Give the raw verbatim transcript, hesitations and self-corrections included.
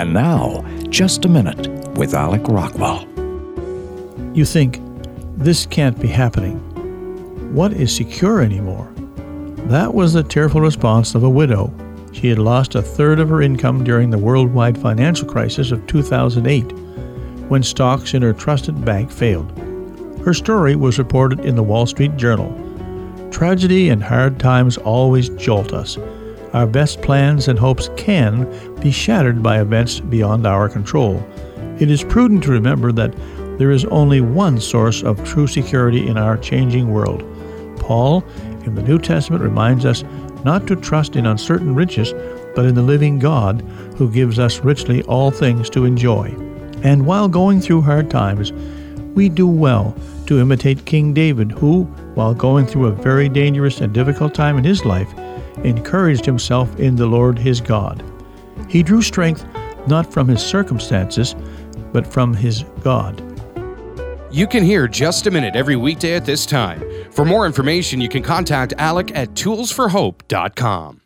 And now, Just a Minute with Alec Rockwell. You think, this can't be happening. What is secure anymore? That was the tearful response of a widow. She had lost a third of her income during the worldwide financial crisis of two thousand eight, when stocks in her trusted bank failed. Her story was reported in the Wall Street Journal. Tragedy and hard times always jolt us. Our best plans and hopes can be shattered by events beyond our control. It is prudent to remember that there is only one source of true security in our changing world. Paul, in the New Testament, reminds us not to trust in uncertain riches, but in the living God who gives us richly all things to enjoy. And while going through hard times, we do well to imitate King David, who, while going through a very dangerous and difficult time in his life, encouraged himself in the Lord his God. He drew strength not from his circumstances, but from his God. You can hear Just a Minute every weekday at this time. For more information, you can contact Alec at tools for hope dot com.